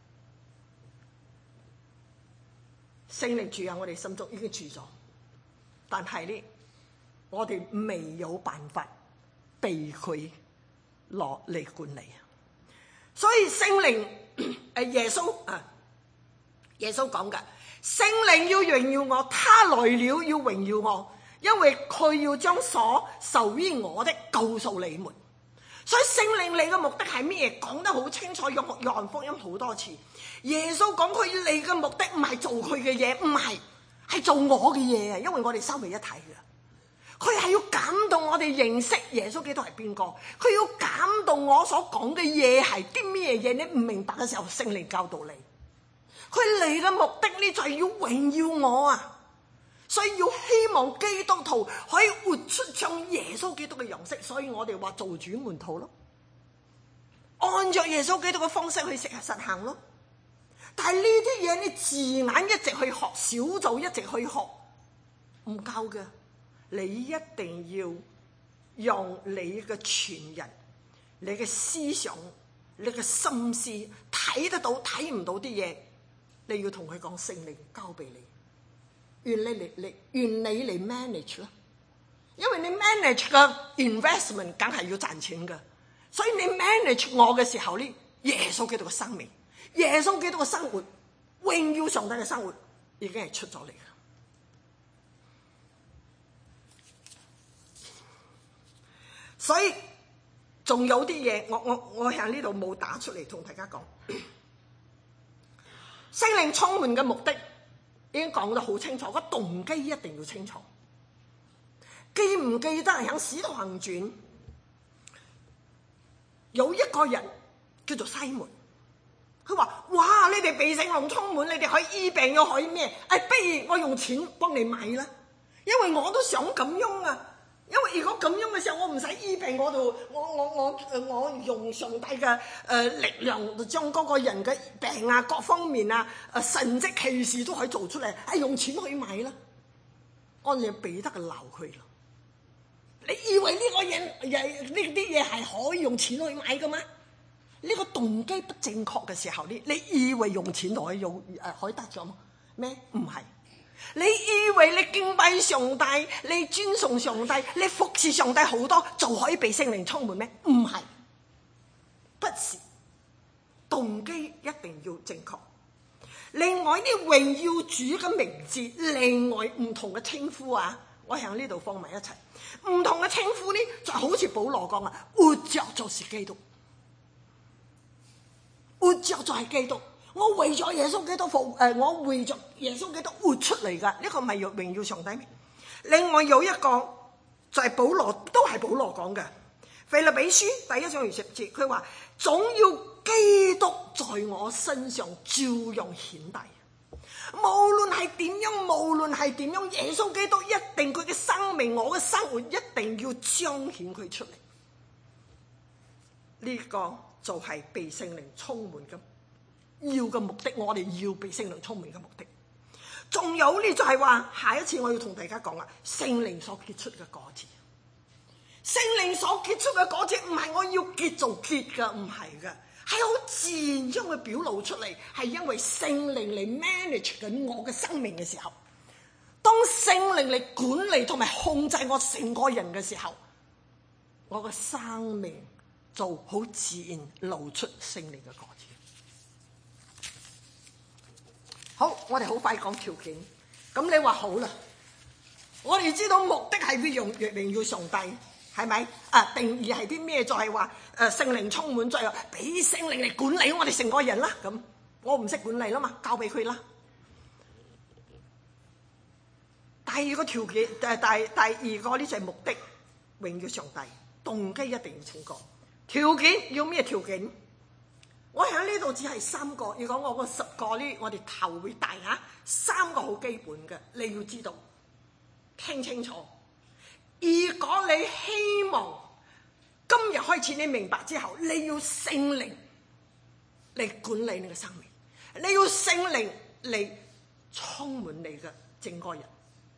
聖靈住喺我哋心中已經住咗，但係呢，我哋未有辦法被佢落嚟管理啊！所以聖靈誒耶穌啊，耶穌講嘅聖靈要榮耀我，他來了要榮耀我，因為佢要將所受於我的告訴你們。所以聖靈嚟嘅目的係咩嘢？講得好清楚，約約翰福音好多次。耶穌講佢嚟嘅目的唔係做佢嘅嘢，唔係係做我嘅嘢啊！因為我哋三位一體嘅。佢係要感動我哋認識耶穌基督係邊個，佢要感動我所講嘅嘢係啲咩嘢，你唔明白嘅時候，聖靈教導你。佢嚟嘅目的呢就係要榮耀我啊，所以要希望基督徒可以活出像耶穌基督嘅樣式，所以我哋話做主門徒咯，按照耶穌基督嘅方式去實實行咯。但係呢啲嘢你字眼一直去學，小組一直去學，唔夠嘅。你一定要用你嘅全人、你嘅思想、你嘅心思睇得到睇唔到啲嘢，你要同佢講，聖靈交俾你，願你嚟嚟願你嚟 manage 啦，因為你 manage 嘅 investment 梗係要賺錢㗎，所以你 manage 我嘅時候呢，耶穌基督嘅生命、耶穌基督嘅生活、榮耀上帝嘅生活已經係出咗嚟。所以仲有啲嘢，我我我喺呢度冇打出嚟同大家講。聖靈充滿嘅目的已經講得好清楚，個動機一定要清楚。記唔記得喺《使徒行傳》有一個人叫做西門，佢話：哇！你哋被聖靈充滿，你哋可以醫病又可以咩？誒，不如我用錢幫你買啦，因為我都想咁樣啊。因為如果咁樣嘅時候，我唔使醫病，我度我我我誒我用上帝嘅誒力量，將嗰個人嘅病啊各方面啊誒神蹟奇事都可以做出嚟，係用錢去買啦。按照彼得嘅鬧佢啦， 你以為呢個嘢呢啲嘢係可以用錢去買噶嗎？呢、這個動機不正確嘅時候，你你以為用錢可以用誒可以得咗嗎？咩？唔係。你以為你敬拜上帝，你尊崇上帝，你服侍上帝好多就可以被聖靈充滿咩？唔係，不是。動機一定要正確。另外呢，榮耀主嘅名字，另外唔同嘅稱呼啊，我喺呢度放埋一齊。唔同嘅稱呼呢，就好似保羅講啊，活着就是基督，活着就係基督。我為咗耶穌基督服誒，我為咗耶穌基督活出嚟噶，呢個咪要榮耀上帝咩？另外有一個就係保羅，都係保羅講嘅，腓立比書第一章二十節，佢話總要基督在我身上照樣顯大。無論係點樣，無論係點樣，耶穌基督一定佢嘅生命，我嘅生活一定要彰顯佢出嚟。呢、這個就係被聖靈充滿嘅要嘅目的，我哋要被聖靈充滿嘅目的。仲有呢，就係話下一次我要同大家講啦，聖靈所結出嘅果子，聖靈所結出嘅果子唔係我要結就結噶，唔係噶，係好自然將佢表露出嚟，係因為聖靈嚟 manage 緊我嘅生命嘅時候，當聖靈嚟管理同埋控制我成個人嘅時候，我嘅生命就好自然流出聖靈嘅果子。好，我哋好快講條件。咁你話好啦，我哋知道目的係要用榮耀上帝，係咪？啊，定義係啲咩？就係話誒聖靈充滿，再俾聖靈嚟管理我哋成個人啦。咁我唔識管理啦嘛，交俾佢啦。第二個條件，誒第第二個呢就係目的，榮耀上帝，動機一定要清楚。條件要咩條件？我喺呢度只係三個，如果我個十個呢，我哋頭會大嚇，三個好基本嘅，你要知道，聽清楚。如果你希望今日開始你明白之後，你要聖靈嚟管理你嘅生命，你要聖靈嚟充滿你嘅整個人。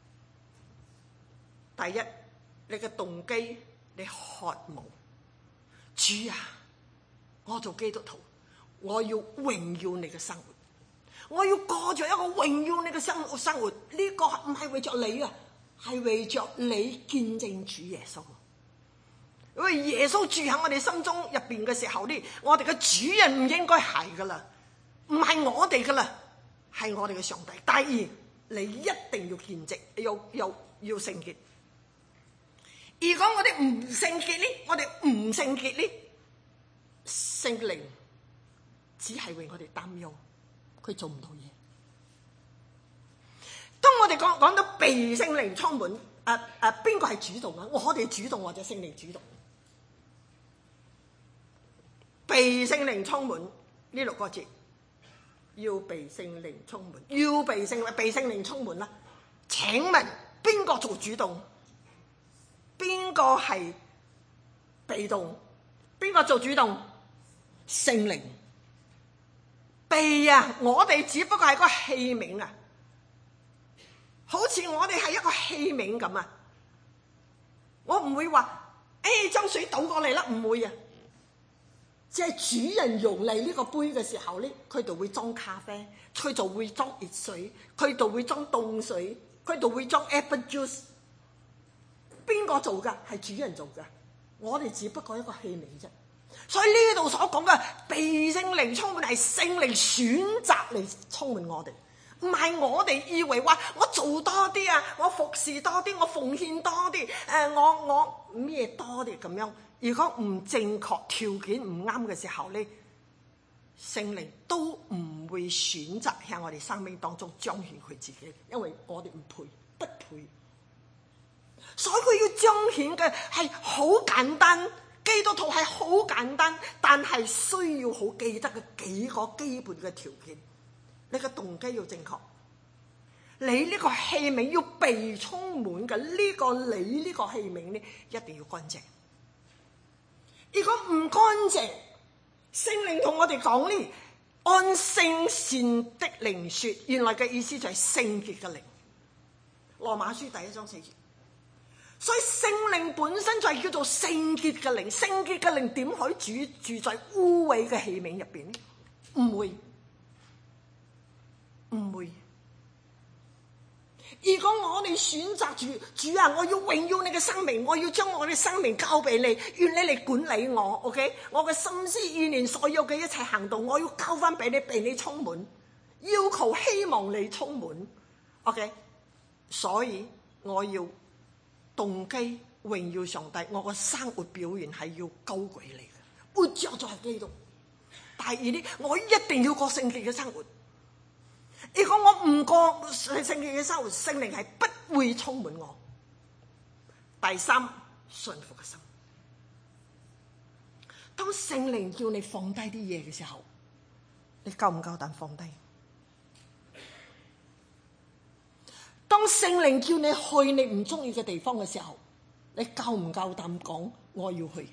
第一，你嘅動機，你渴慕主啊，我做基督徒。我要榮耀你嘅生活，我要過着一個榮耀你嘅生活。生活呢個唔係為着你啊，係為着你見證主耶穌。因為耶穌住喺我哋心中入邊嘅時候呢，我哋嘅主人唔應該係噶啦，唔係我哋噶啦，係我哋嘅上帝。第二，你一定要見證，要要要聖潔。如果我哋唔聖潔呢，我哋唔聖潔呢，聖靈只係為我哋擔憂，佢做唔到嘢。當我哋講講到被聖靈充滿，誒誒邊個係主動啊？我哋主動或者聖靈主動？被聖靈充滿呢六個字，要被聖靈充滿，要被聖被聖靈充滿啦。請問邊個做主動？邊個係被動？邊個做主動？聖靈。被啊，我哋只不過係個器皿啊，好似我哋係一個器皿咁啊。我唔會話誒將水倒過嚟啦，唔會啊。即係主人用嚟呢個杯嘅時候咧，佢就會裝咖啡，佢就會裝熱水，佢就會裝凍水，佢就會裝 apple juice。邊個做噶？係主人做噶，我哋只不過一個器皿啫。所以呢度所講嘅被聖靈充滿係聖靈選擇嚟充滿我哋，唔係我哋以為話我做多啲啊，我服侍多啲，我奉獻多啲，誒、呃、我我咩多啲咁樣。如果唔正確，條件唔啱嘅時候咧，聖靈都唔會選擇喺我哋生命當中彰顯佢自己，因為我哋唔配，不配。所以佢要彰顯嘅係好簡單。基督徒係好簡單，但係需要好記得嘅幾個基本嘅條件。你嘅動機要正確，你呢個器皿要被充滿嘅呢個你呢個器皿呢，一定要乾淨。如果唔乾淨，聖靈同我哋講呢，按聖善的靈說，原來嘅意思就係聖潔嘅靈。羅馬書第一章四節。 所以聖靈本身就係叫做聖潔嘅靈，聖潔嘅靈點可以住住在污穢嘅器皿入邊呢？唔會，唔會。如果我哋選擇住主啊，我要榮耀你嘅生命，我要將我嘅生命交俾你，願你嚟管理我 ，OK？ 我嘅心思意念所有嘅一切行動，我要交翻俾你，俾你充滿，要求希望你充滿 ，OK？ 所以我要動機榮耀上帝，我個生活表現係要高舉你嘅，活着就係基督。第二啲，我一定要過聖潔嘅生活。如果我唔過聖潔嘅生活，聖靈係不會充滿我。第三，順服嘅心。當聖靈叫你放低啲嘢嘅時候，你夠唔夠膽放低？當聖靈叫你去你唔中意嘅地方嘅時候，你夠唔夠膽講我要去？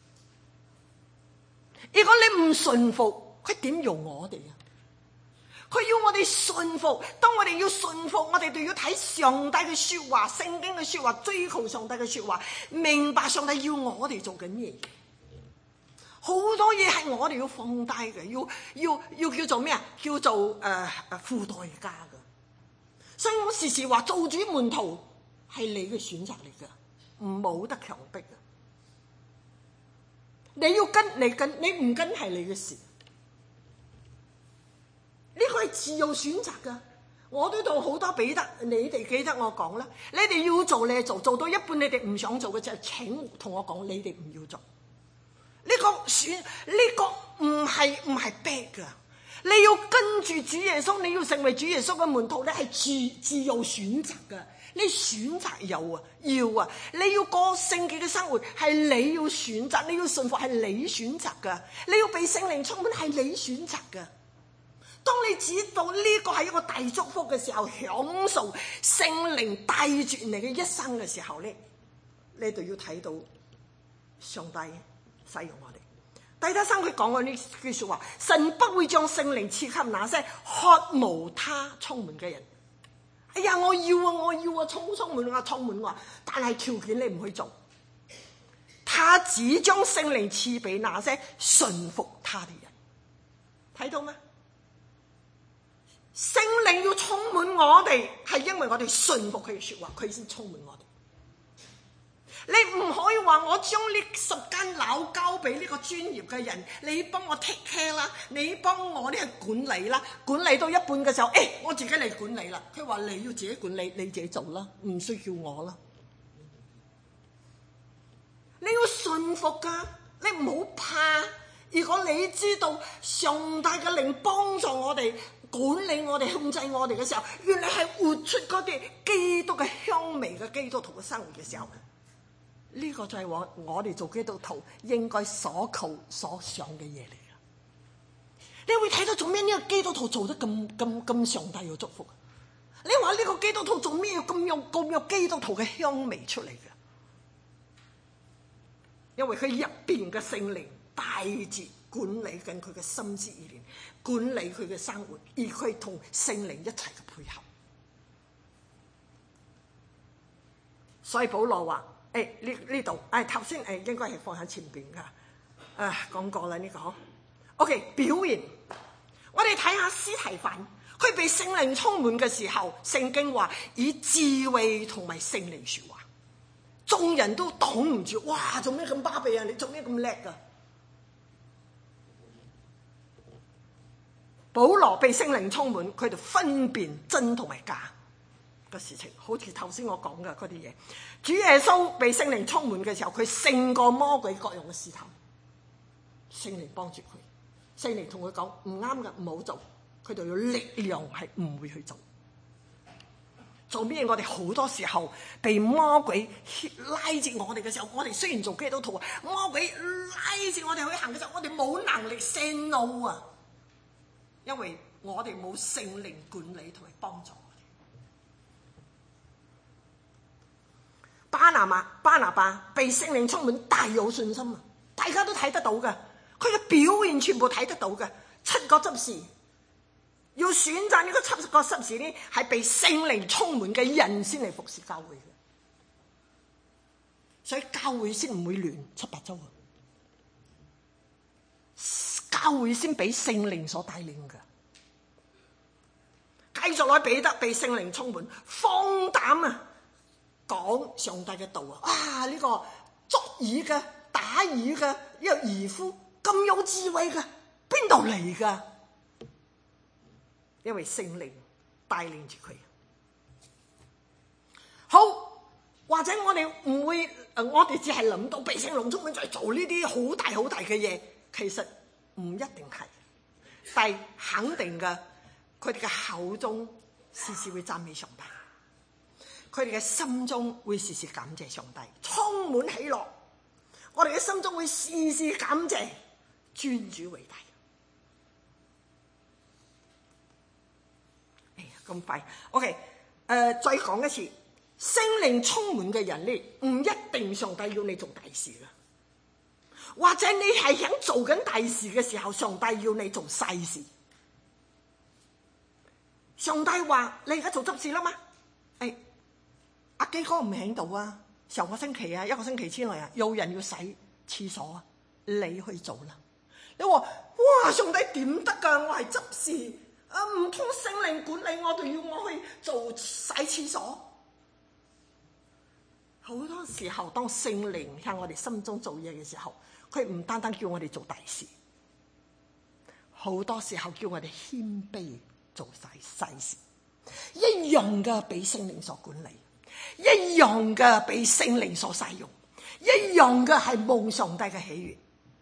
如果你唔順服，佢點用我哋啊？佢要我哋順服，當我哋要順服，我哋就要睇上帝嘅說話，聖經嘅說話，追求上帝嘅說話，明白上帝要我哋做緊嘢。好多嘢係我哋要放低嘅，要要要叫做咩啊？叫做誒誒付代價嘅。所以我時時話做主門徒係你嘅選擇嚟噶，唔冇得強迫嘅。你要跟你跟，你唔跟係你嘅事。呢個係自由選擇噶，我都同好多彼得，你哋記得我講啦，你哋要做你做，做到一半你哋唔想做嘅就係請同我講，你哋唔要做。呢個選呢個唔係唔係逼噶，你要跟住主耶穌，你要成為主耶穌嘅門徒咧，係自自由選擇噶。你選擇有啊，要啊，你要過聖潔嘅生活係你要選擇，你要順服係你選擇噶，你要被聖靈充滿係你選擇噶。當你知道呢個係一個大祝福嘅時候，享受聖靈帶住你嘅一生嘅時候咧，你就要睇到上帝使用我哋。第三佢講過呢句說話，神不會將聖靈賜給那些渴慕他充滿嘅人。哎呀，我要啊，我要啊，充充滿啊，充滿啊，但係條件你唔去做，他只將聖靈賜俾那些順服他的人。睇到咩？聖靈要充滿我哋，係因為我哋順服佢嘅說話，佢先充滿我哋。你唔可以話我將呢十間樓交俾呢個專業嘅人，你幫我 take care 啦，你幫我呢係管理啦，管理到一半嘅時候，誒、哎，我自己嚟管理啦。佢話你要自己管理，你自己做啦，唔需要我啦。你要順服噶，你唔好怕。如果你知道上帝嘅靈幫助我哋，管理我哋，控制我哋嘅時候，原來係活出嗰啲基督嘅香味嘅基督徒嘅生活嘅時候，呢、這個就係我我哋做基督徒應該所求所想嘅嘢嚟噶。你會睇到做咩呢個基督徒做得咁咁咁上帝嘅祝福？你話呢個基督徒做咩咁有咁有基督徒嘅香味出嚟嘅？因為佢入邊嘅聖靈帶住管理緊佢嘅心思意念，管理佢嘅生活，而佢同聖靈一齊嘅配合。所以保羅話：誒呢呢度，誒頭先誒應該係放喺前邊噶，啊講過啦呢個。OK， 表現，我哋睇下司提反，佢被聖靈充滿嘅時候，聖經話以智慧同埋聖靈說話，眾人都擋唔住。哇！做咩咁巴閉啊？你做咩咁叻噶？保羅被聖靈充滿，佢就分辨真同埋假嘅事情，好似頭先我講嘅嗰啲嘢。主耶穌被聖靈充滿嘅時候，佢勝過魔鬼各樣嘅試探，聖靈幫住佢，聖靈同佢講唔啱嘅，唔好做，佢就有力量係唔會去做。做咩？我哋好多時候被魔鬼拉住我哋嘅時候，我哋雖然做基督徒啊，魔鬼拉住我哋去行嘅時候，我哋冇能力 say no 啊。因為我哋冇聖靈管理同埋幫助我哋。巴拿馬巴拿巴被聖靈充滿，大有信心啊！大家都睇得到嘅，佢嘅表現全部睇得到嘅。七個執事要選擇呢個七個執事呢，係被聖靈充滿嘅人先嚟服侍教會嘅。 所以教會先唔會亂七八糟。教會先俾聖靈所帶領嘅。繼續來彼得被聖靈充滿，放膽啊講上帝嘅道啊！哇！呢、這個捉魚嘅、打魚嘅呢個漁夫咁有智慧嘅，邊度嚟噶？因為聖靈帶領住佢。好，或者我哋唔會，我哋只係諗到被聖靈充滿就係做呢啲好大好大嘅嘢，其實唔一定係，但係肯定嘅。佢哋嘅口中時時會讚美上帝，佢哋嘅心中會時時感謝上帝，充滿喜樂。我哋嘅心中會時時感謝尊主為大。哎呀，咁快 ，OK， 誒、呃，再講一次，聖靈充滿嘅人咧，唔一定上帝要你做大事噶，或者你係喺做緊大事嘅時候，上帝要你做細事。上帝話：你而家做執事啦嘛？誒、哎，阿基哥唔喺度啊！上個星期啊，一個星期之內啊，有人要洗廁所啊，你去做啦。你話：哇，上帝點得㗎？我係執事啊，唔通聖靈管理我，就要我去做洗廁所？好多時候，當聖靈喺我哋心中做嘢嘅時候，佢唔單單叫我哋做大事，好多時候叫我哋謙卑。做晒細事，一樣嘅俾聖靈所管理，一樣嘅俾聖靈所使用，一樣嘅係蒙上帝嘅喜悅。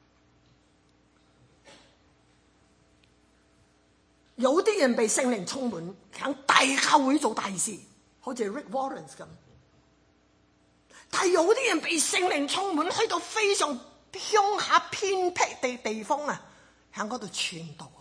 有啲人被聖靈充滿，喺大教會做大事，好似 Rick Warren 咁。但係有啲人被聖靈充滿，去到非常鄉下偏僻嘅地方啊，喺嗰度傳道。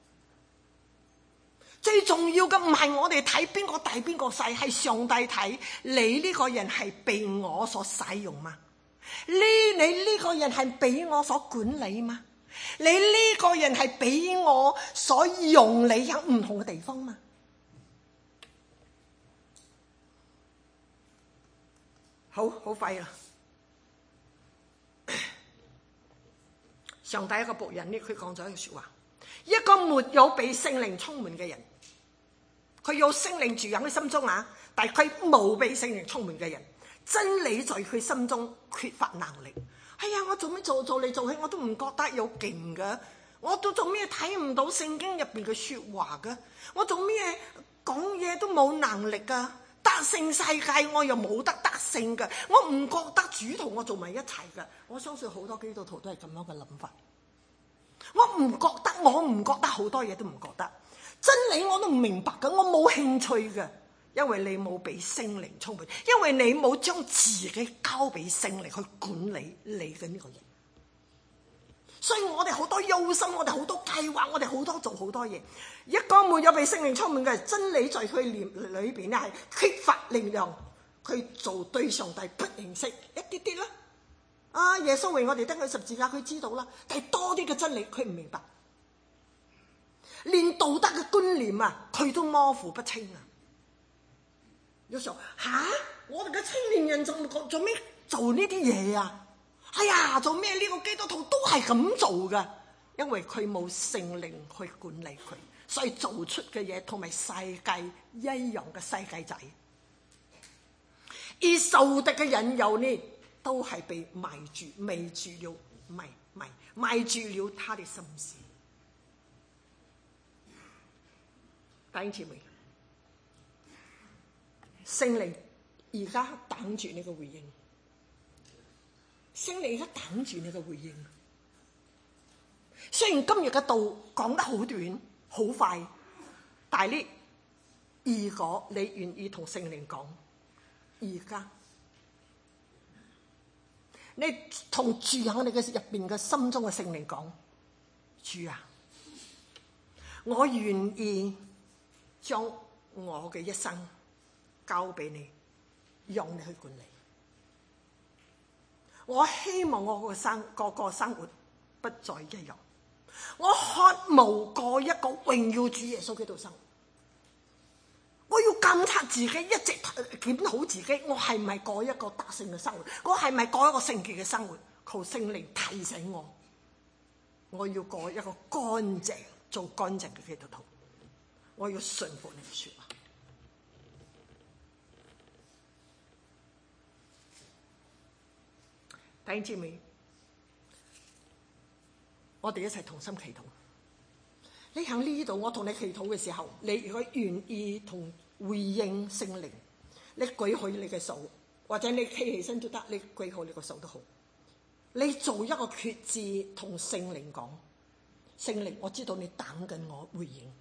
最重要嘅唔係我哋睇邊個大邊個細，係上帝睇你呢個人係被我所使用嘛？呢你呢個人係俾我所管理嘛？你呢個人係俾我所用你喺唔同嘅地方嘛？好好快啦！上帝一個僕人呢，佢講咗一句說話：一個沒有被聖靈充滿嘅人。佢有聖靈住喺佢心中啊，但係佢冇被聖靈充滿嘅人，真理在佢心中缺乏能力。哎呀，我做咩做做嚟做去，我都唔覺得有勁噶，我都做咩睇唔到聖經入邊嘅說話噶，我做咩講嘢都冇能力噶，得勝世界我又冇得得勝噶，我唔覺得主同我做埋一齊噶。我相信好多基督徒都係咁樣嘅諗法。我唔覺得，我唔覺得好多嘢都唔覺得。真理我都唔明白嘅，我冇興趣嘅，因為你冇俾聖靈充滿，因為你冇將自己交俾聖靈去管理你嘅呢個人。所以我哋好多憂心，我哋好多計劃，我哋好多做好多嘢。一個沒有被聖靈充滿嘅真理，在佢裏裏邊咧係缺乏力量，佢做對上帝不認識一啲啲啦。啊，耶穌為我哋釘喺十字架，佢知道啦，但係多啲嘅真理佢唔明白。連道德嘅觀念啊，佢都模糊不清啊！有時候吓，我哋嘅青年人做做咩做呢啲嘢啊？哎呀，做咩呢個基督徒都係咁做噶？因為佢冇聖靈去管理佢，所以做出嘅嘢同埋世界一樣嘅世界仔。而受敵嘅引誘呢，都係被埋住、迷住了、迷迷埋住了他的心思。弟兄姊妹，聖靈而家等住你嘅回應，聖靈而家等住你嘅回應。雖然今日嘅道講得好短好快，但係呢，如果你願意同聖靈講，而家你同住喺你嘅入邊嘅心中嘅聖靈講，主啊，我願意將我嘅一生交俾你，讓你去管理。我希望我個生個個生活不再一樣。我渴慕過一個榮耀主耶穌基督生活。我要監察自己，一直檢討自己，我係咪過一個得勝嘅生活？我係咪過一個聖潔嘅生活？求聖靈提醒我，我要過一個乾淨、做乾淨嘅基督徒。我要順服你嘅說話。弟兄姊妹，我哋一齊同心祈禱。你喺呢度，我同你祈禱嘅時候，你如果願意同回應聖靈，你舉起你嘅手，或者你企起身都得，你舉起你個手都好。你做一個決志，同聖靈講：聖靈，我知道你等緊我回應，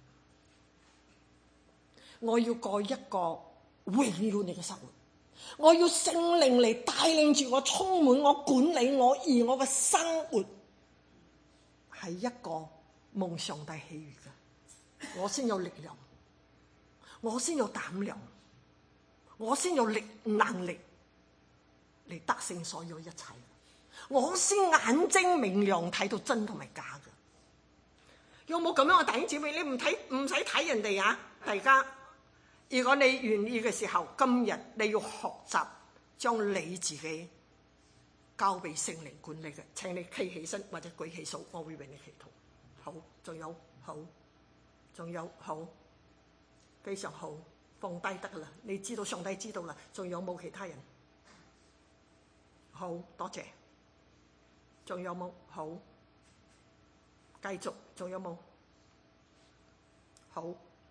我要過一個榮耀你嘅生活，我要聖靈嚟帶領住我，充滿我，管理我，而我嘅生活係一個蒙上帝喜悅嘅，我先有力量，我先有膽量，我先有力能力嚟得勝所有一切，我先眼睛明亮，睇到真同埋假嘅。有冇咁樣嘅弟兄姊妹？你唔睇唔使睇人哋啊！大家，如果你願意嘅時候，今日你要學習將你自己交俾聖靈管理嘅。請你企起身或者舉起手，我會為你祈禱。好，仲有好，仲有好，非常好，放低得噶啦。你知道上帝知道啦。仲有冇其他人？好多謝。仲有冇？好，繼續。仲有冇？好，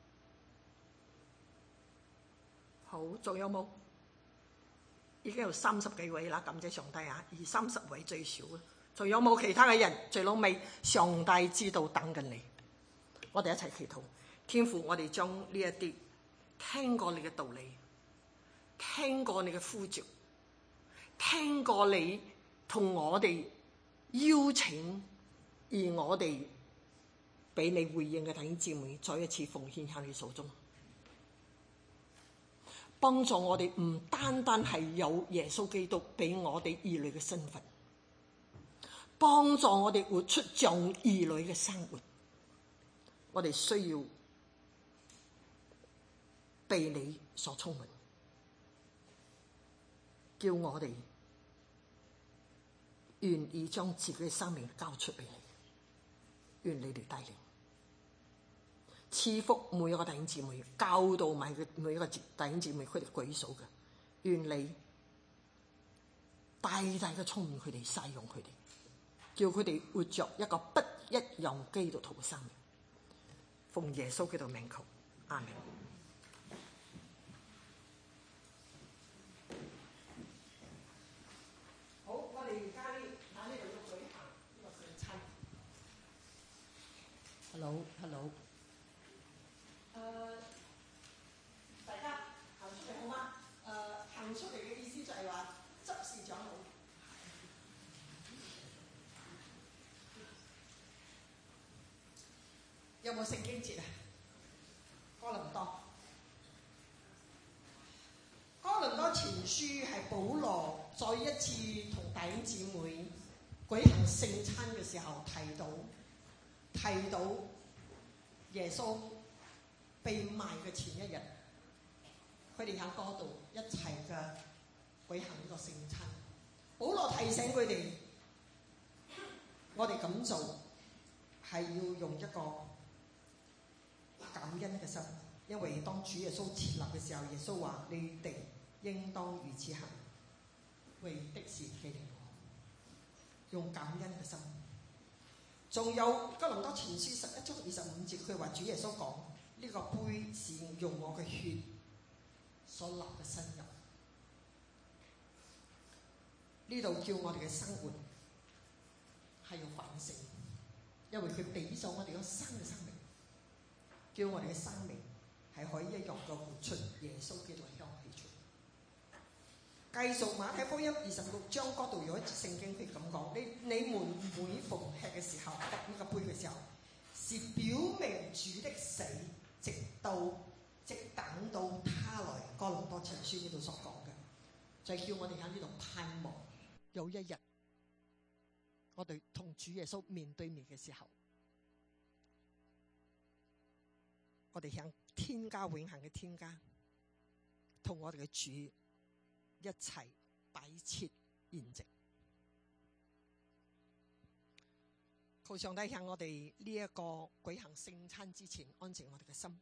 好，仲有冇？已經有三十幾位啦，感謝上帝啊！二三十位最少啊。仲有冇其他嘅人？最老尾，上帝知道等緊你。我哋一齊祈禱。天父，我哋將呢一啲聽過你嘅道理，聽過你嘅呼召，聽過你同我哋邀請，而我哋俾你回應嘅弟兄姊妹，再一次奉獻喺你手中，幫助我哋唔單單係有耶穌基督俾我哋兒女嘅身份，幫助我哋活出像兒女嘅生活。我哋需要被你所充滿，叫我哋願意將自己嘅生命交出俾你，願你哋帶領，賜福每一個弟兄姊妹，教導埋佢每一個弟兄姊妹，佢哋舉手嘅，願你大大嘅充滿佢哋，使用佢哋，叫佢哋活着一個不一樣基督徒嘅生命。奉耶穌基督名求，阿們。好，我哋而家呢喺呢度要舉行呢個聖餐。 Hello，Hello。 誒，大家行出嚟好嗎？誒，行出嚟嘅意思就係話執事長好。有冇聖經節啊？哥林多，哥林多前書係保羅再一次同弟兄姊妹舉行聖餐嘅時候提到，提到耶穌被賣嘅前一日，佢哋喺嗰度一齊嘅舉行呢個聖餐。保羅提醒佢哋，我哋咁做係要用一個感恩嘅心，因為當主耶穌設立嘅時候，耶穌話：你哋應當如此行，為的是紀念我。用感恩嘅心。仲有哥林多前書十一章二十五節，佢話主耶穌講：呢、這個杯是用我嘅血所立嘅新約。呢度叫我哋嘅生活係要反省，因為佢俾咗我哋個新嘅生命。叫我哋嘅生命係可以一樣嘅活出耶穌基督嘅香氣出。繼續馬太福音二十六章嗰度有一節聖經，佢咁講：你你們每逢吃嘅時候，喝呢個杯嘅時候，是表明主的死，直到直等到他來。哥林多前書呢度所講嘅，就係叫我哋喺呢度盼望有一日，我哋同主耶穌面對面嘅時候，我哋向天家永恆嘅天家同我哋嘅主一齊擺設筵席。求上帝向我哋呢一個舉行聖餐之前，安靜我哋嘅心，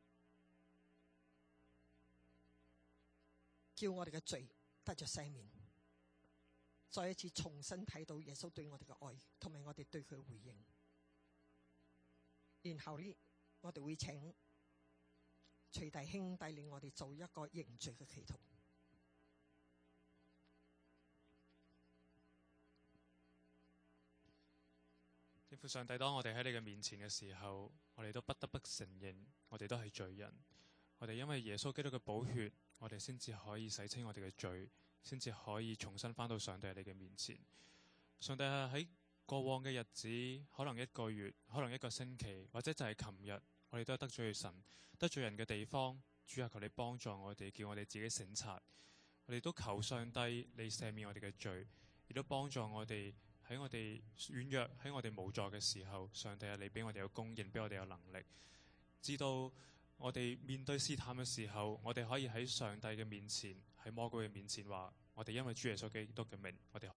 叫我哋嘅罪得着赦免，再一次重新睇到耶穌對我哋嘅愛，同埋我哋對佢嘅回應。然後呢，我哋會請徐弟兄帶領我哋做一個認罪嘅祈禱。 天父上帝，當我哋喺你嘅面前嘅時候，我哋都不得不承認，我哋都係罪人。我哋因為耶穌基督嘅寶血，我哋先至可以洗清我哋嘅罪，先至可以重新返到上帝你嘅面前。上帝係喺過往嘅日子，可能一個月，可能一個星期，或者就係琴日，我哋都係得罪神、得罪人嘅地方。主啊，求你幫助我哋，叫我哋自己省察。我哋都求上帝你赦免我哋嘅罪，亦都幫助我哋。喺我哋軟弱、喺我哋無助嘅時候，上帝啊，你俾我哋有供應，俾我哋有能力，知道我哋面對試探嘅時候，我哋可以喺上帝嘅面前，喺魔鬼嘅面前話，我哋因為主耶穌基督嘅名，我哋